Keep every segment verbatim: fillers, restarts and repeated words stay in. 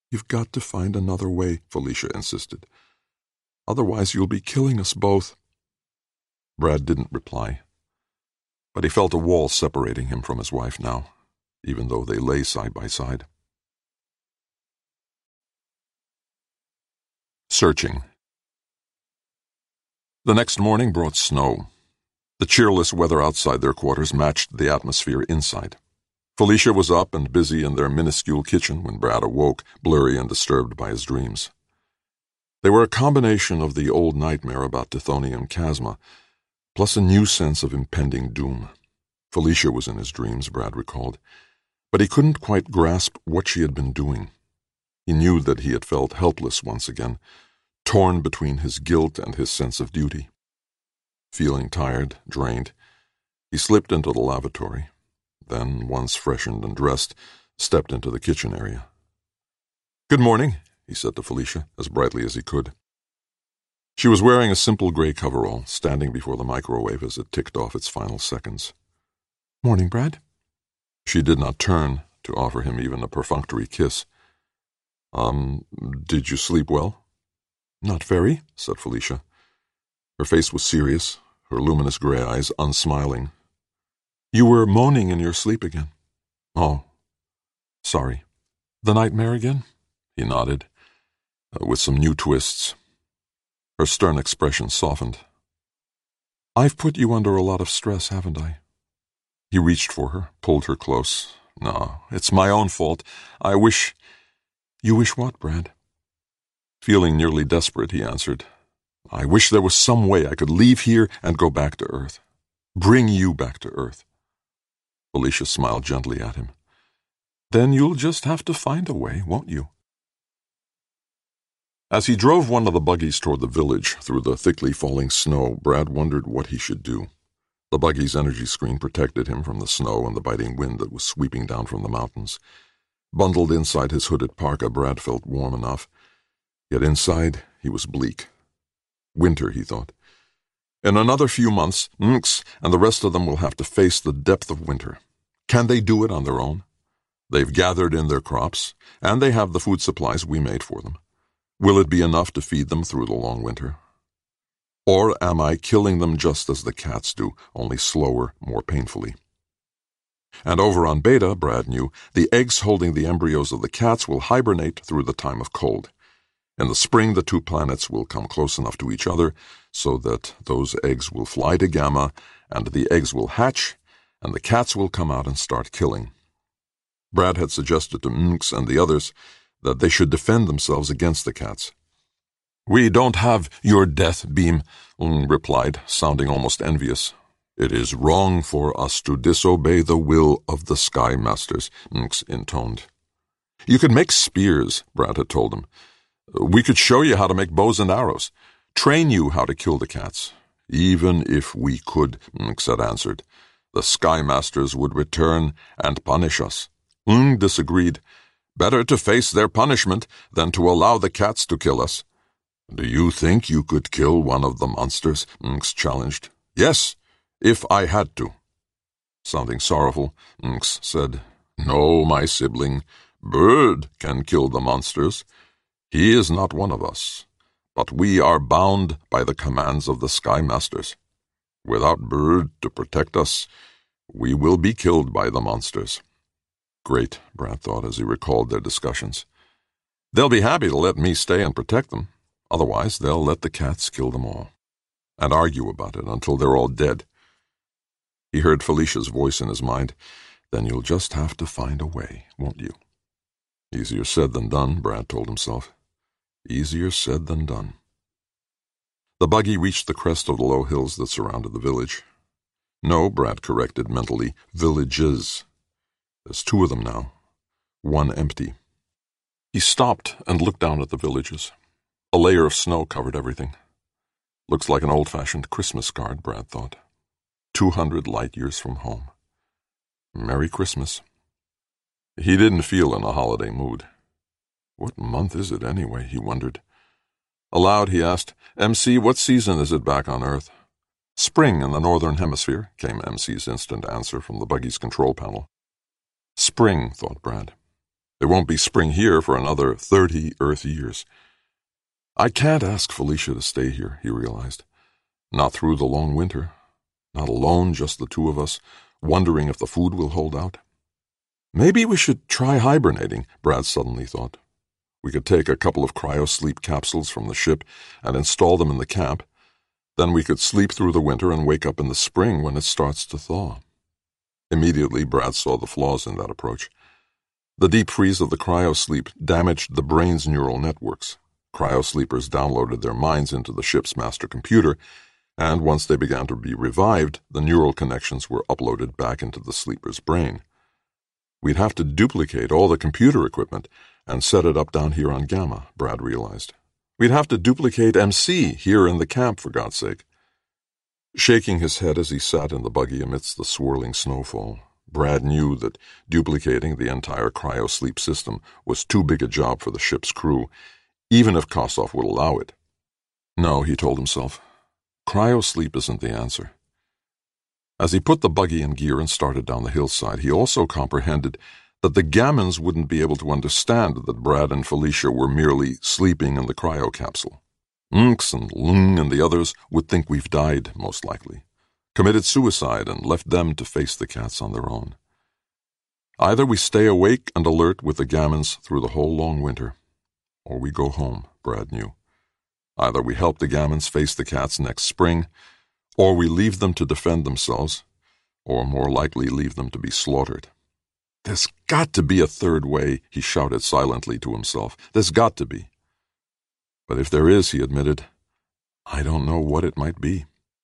You've got to find another way, Felicia insisted. Otherwise you'll be killing us both. Brad didn't reply, but he felt a wall separating him from his wife now, even though they lay side by side. Searching. The next morning brought snow. The cheerless weather outside their quarters matched the atmosphere inside. Felicia was up and busy in their minuscule kitchen when Brad awoke, blurry and disturbed by his dreams. They were a combination of the old nightmare about Tithonium Chasma, plus a new sense of impending doom. Felicia was in his dreams, Brad recalled, but he couldn't quite grasp what she had been doing. He knew that he had felt helpless once again, torn between his guilt and his sense of duty. Feeling tired, drained, he slipped into the lavatory, then, once freshened and dressed, stepped into the kitchen area. "Good morning," he said to Felicia, as brightly as he could. She was wearing a simple gray coverall, standing before the microwave as it ticked off its final seconds. "Morning, Brad." She did not turn to offer him even a perfunctory kiss. Um, did you sleep well?" "Not very," said Felicia. Her face was serious, her luminous gray eyes unsmiling. "You were moaning in your sleep again." "Oh, sorry. The nightmare again?" He nodded, uh, with some new twists. Her stern expression softened. "I've put you under a lot of stress, haven't I?" He reached for her, pulled her close. "No, it's my own fault. I wish—" "You wish what, Brad?" Feeling nearly desperate, he answered, "I wish there was some way I could leave here and go back to Earth. Bring you back to Earth." Felicia smiled gently at him. "Then you'll just have to find a way, won't you?" As he drove one of the buggies toward the village through the thickly falling snow, Brad wondered what he should do. The buggy's energy screen protected him from the snow and the biting wind that was sweeping down from the mountains. Bundled inside his hooded parka, Brad felt warm enough. Yet inside, he was bleak. Winter, he thought. In another few months, Nks and the rest of them will have to face the depth of winter. Can they do it on their own? They've gathered in their crops, and they have the food supplies we made for them. Will it be enough to feed them through the long winter? Or am I killing them just as the cats do, only slower, more painfully? And over on Beta, Brad knew, the eggs holding the embryos of the cats will hibernate through the time of cold. In the spring, the two planets will come close enough to each other so that those eggs will fly to Gamma, and the eggs will hatch, and the cats will come out and start killing. Brad had suggested to Nks and the others that they should defend themselves against the cats. "We don't have your death beam," Ng replied, sounding almost envious. "It is wrong for us to disobey the will of the Sky Masters," Nks intoned. "You could make spears," Brad had told him. "We could show you how to make bows and arrows, train you how to kill the cats." "Even if we could," Nks had answered, "the Sky Masters would return and punish us." Ng disagreed. "Better to face their punishment than to allow the cats to kill us." "Do you think you could kill one of the monsters?" Nks challenged. "Yes, if I had to." Sounding sorrowful, Nks said, "No, my sibling, Bird can kill the monsters. He is not one of us, but we are bound by the commands of the Sky Masters. Without Bird to protect us, we will be killed by the monsters." Great, Brad thought as he recalled their discussions. "They'll be happy to let me stay and protect them. Otherwise, they'll let the cats kill them all, and argue about it until they're all dead." He heard Felicia's voice in his mind. "Then you'll just have to find a way, won't you?" Easier said than done, Brad told himself. Easier said than done. The buggy reached the crest of the low hills that surrounded the village. No, Brad corrected mentally, villages. There's two of them now, one empty. He stopped and looked down at the villages. A layer of snow covered everything. Looks like an old-fashioned Christmas card, Brad thought. Two hundred light years from home. Merry Christmas. He didn't feel in a holiday mood. What month is it anyway, he wondered. Aloud he asked, "M C, what season is it back on Earth?" "Spring in the northern hemisphere," came M C's instant answer from the buggy's control panel. Spring, thought Brad. There won't be spring here for another thirty Earth years. I can't ask Felicia to stay here, he realized. Not through the long winter. Not alone, just the two of us, wondering if the food will hold out. Maybe we should try hibernating, Brad suddenly thought. We could take a couple of cryo-sleep capsules from the ship and install them in the camp. Then we could sleep through the winter and wake up in the spring when it starts to thaw. Immediately, Brad saw the flaws in that approach. The deep freeze of the cryo-sleep damaged the brain's neural networks. Cryo-sleepers downloaded their minds into the ship's master computer, and once they began to be revived, the neural connections were uploaded back into the sleeper's brain. We'd have to duplicate all the computer equipment and set it up down here on Gamma, Brad realized. We'd have to duplicate M C here in the camp, for God's sake. Shaking his head as he sat in the buggy amidst the swirling snowfall, Brad knew that duplicating the entire cryo-sleep system was too big a job for the ship's crew, even if Kossoff would allow it. No, he told himself, cryo-sleep isn't the answer. As he put the buggy in gear and started down the hillside, he also comprehended that the Gammons wouldn't be able to understand that Brad and Felicia were merely sleeping in the cryo capsule. Unks and Lung and the others would think we've died, most likely, committed suicide and left them to face the cats on their own. Either we stay awake and alert with the Gammons through the whole long winter, or we go home, Brad knew. Either we help the Gammons face the cats next spring, or we leave them to defend themselves, or more likely leave them to be slaughtered. There's got to be a third way, he shouted silently to himself. There's got to be. But if there is, he admitted, I don't know what it might be.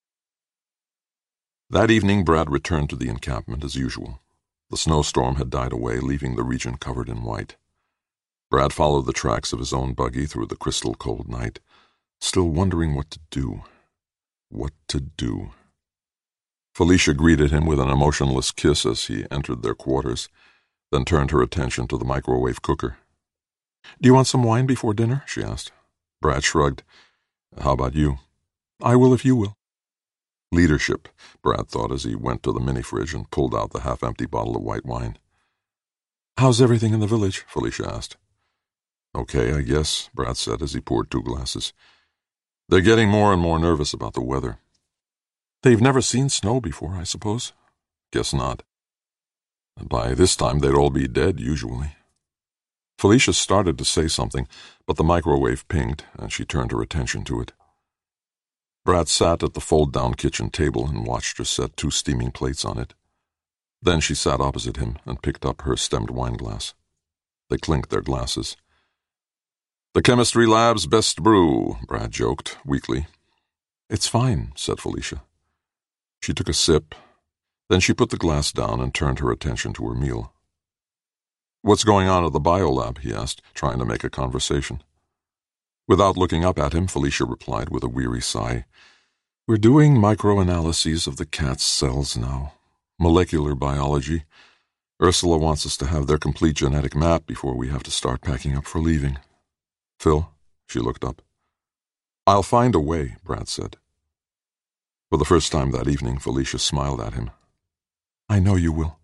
That evening, Brad returned to the encampment as usual. The snowstorm had died away, leaving the region covered in white. Brad followed the tracks of his own buggy through the crystal-cold night, still wondering what to do. What to do. Felicia greeted him with an emotionless kiss as he entered their quarters, then turned her attention to the microwave cooker. Do you want some wine before dinner? She asked. Brad shrugged. How about you? I will if you will. Leadership, Brad thought as he went to the mini-fridge and pulled out the half-empty bottle of white wine. How's everything in the village? Felicia asked. Okay, I guess, Brad said as he poured two glasses. They're getting more and more nervous about the weather. They've never seen snow before, I suppose. Guess not. By this time, they'd all be dead, usually. Felicia started to say something, but the microwave pinged, and she turned her attention to it. Brad sat at the fold-down kitchen table and watched her set two steaming plates on it. Then she sat opposite him and picked up her stemmed wine glass. They clinked their glasses. The chemistry lab's best brew, Brad joked, weakly. It's fine, said Felicia. She took a sip. Then she put the glass down and turned her attention to her meal. What's going on at the biolab? He asked, trying to make a conversation. Without looking up at him, Felicia replied with a weary sigh. We're doing microanalyses of the cat's cells now. Molecular biology. Ursula wants us to have their complete genetic map before we have to start packing up for leaving. Phil? She looked up. I'll find a way, Brad said. For the first time that evening, Felicia smiled at him. I know you will.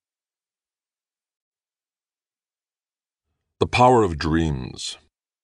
The Power of Dreams.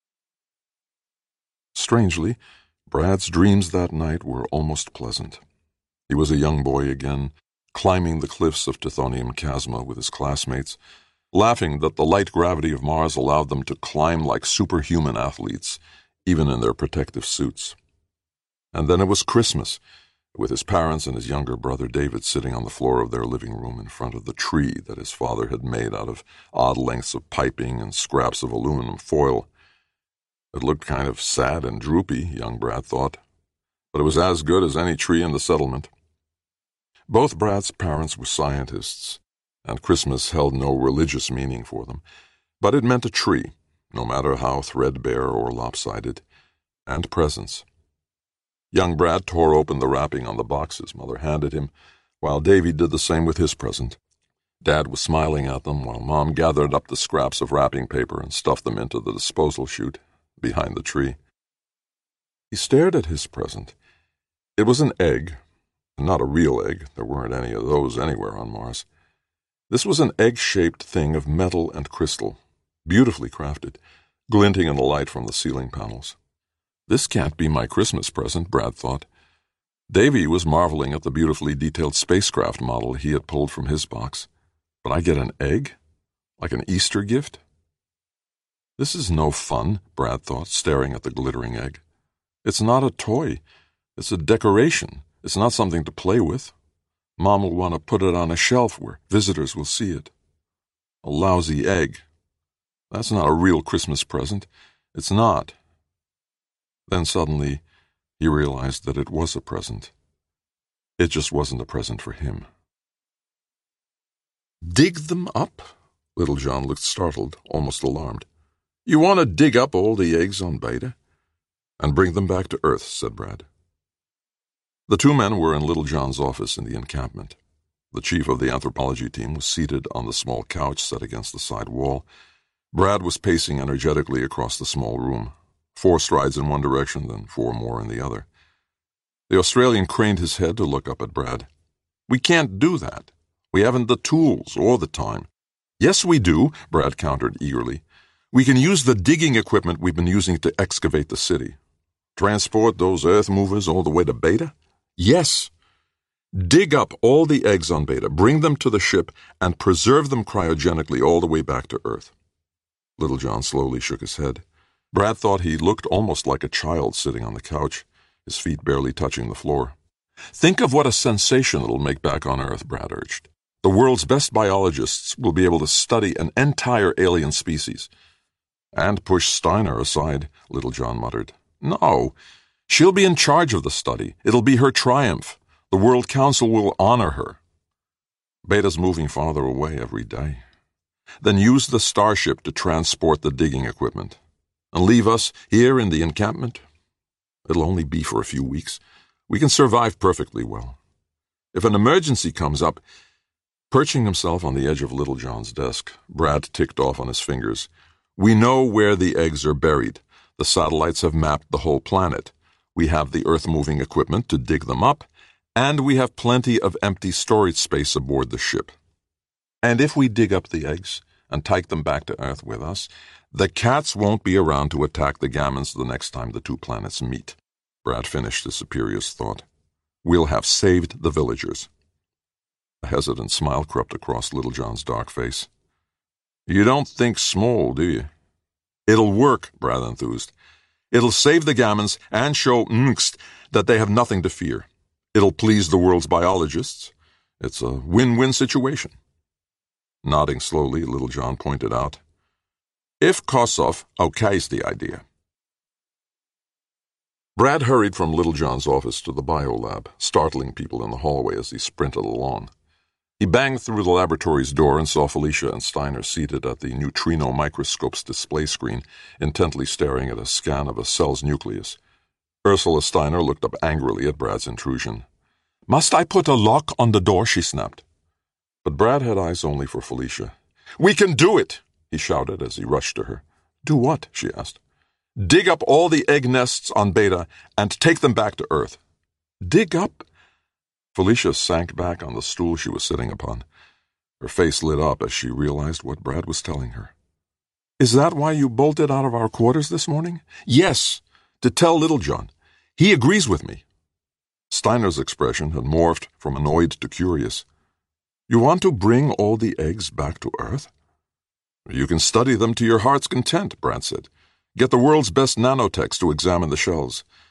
Strangely, Brad's dreams that night were almost pleasant. He was a young boy again, climbing the cliffs of Tithonium Chasma with his classmates, laughing that the light gravity of Mars allowed them to climb like superhuman athletes, even in their protective suits. And then it was Christmas, with his parents and his younger brother David sitting on the floor of their living room in front of the tree that his father had made out of odd lengths of piping and scraps of aluminum foil. It looked kind of sad and droopy, young Brad thought, but it was as good as any tree in the settlement. Both Brad's parents were scientists, and Christmas held no religious meaning for them, but it meant a tree, no matter how threadbare or lopsided, and presents. Young Brad tore open the wrapping on the box his mother handed him, while Davy did the same with his present. Dad was smiling at them while Mom gathered up the scraps of wrapping paper and stuffed them into the disposal chute behind the tree. He stared at his present. It was an egg, not a real egg. There weren't any of those anywhere on Mars. This was an egg-shaped thing of metal and crystal, beautifully crafted, glinting in the light from the ceiling panels. This can't be my Christmas present, Brad thought. Davy was marveling at the beautifully detailed spacecraft model he had pulled from his box. But I get an egg? Like an Easter gift? This is no fun, Brad thought, staring at the glittering egg. It's not a toy. It's a decoration. It's not something to play with. Mom will want to put it on a shelf where visitors will see it. A lousy egg. That's not a real Christmas present. It's not. Then suddenly, he realized that it was a present. It just wasn't a present for him. Dig them up? Little John looked startled, almost alarmed. You want to dig up all the eggs on Beta? And bring them back to Earth, said Brad. The two men were in Little John's office in the encampment. The chief of the anthropology team was seated on the small couch set against the side wall. Brad was pacing energetically across the small room, four strides in one direction, then four more in the other. The Australian craned his head to look up at Brad. We can't do that. We haven't the tools or the time. Yes, we do, Brad countered eagerly. We can use the digging equipment we've been using to excavate the city. Transport those earth movers all the way to Beta? Yes. Dig up all the eggs on Beta, bring them to the ship, and preserve them cryogenically all the way back to Earth. Little John slowly shook his head. Brad thought he looked almost like a child sitting on the couch, his feet barely touching the floor. Think of what a sensation it'll make back on Earth, Brad urged. The world's best biologists will be able to study an entire alien species. And push Steiner aside, Little John muttered. No, she'll be in charge of the study. It'll be her triumph. The World Council will honor her. Beta's moving farther away every day. Then use the starship to transport the digging equipment. And leave us here in the encampment? It'll only be for a few weeks. We can survive perfectly well. If an emergency comes up... Perching himself on the edge of Little John's desk, Brad ticked off on his fingers. We know where the eggs are buried. The satellites have mapped the whole planet. We have the earth-moving equipment to dig them up, and we have plenty of empty storage space aboard the ship. And if we dig up the eggs and take them back to Earth with us, the cats won't be around to attack the Gammons the next time the two planets meet. Brad finished his superior's thought. We'll have saved the villagers. A hesitant smile crept across Little John's dark face. You don't think small, do you? It'll work, Brad enthused. It'll save the Gammons and show Mngst that they have nothing to fear. It'll please the world's biologists. It's a win-win situation. Nodding slowly, Little John pointed out, If Kossoff okays the idea. Brad hurried from Little John's office to the biolab, startling people in the hallway as he sprinted along. He banged through the laboratory's door and saw Felicia and Steiner seated at the neutrino microscope's display screen, intently staring at a scan of a cell's nucleus. Ursula Steiner looked up angrily at Brad's intrusion. Must I put a lock on the door? She snapped. But Brad had eyes only for Felicia. We can do it! He shouted as he rushed to her. Do what? She asked. Dig up all the egg nests on Beta and take them back to Earth. Dig up? Felicia sank back on the stool she was sitting upon. Her face lit up as she realized what Brad was telling her. Is that why you bolted out of our quarters this morning? Yes, to tell Little John. He agrees with me. Steiner's expression had morphed from annoyed to curious. You want to bring all the eggs back to Earth? You can study them to your heart's content, Brad said. Get the world's best nanotechs to examine the shells.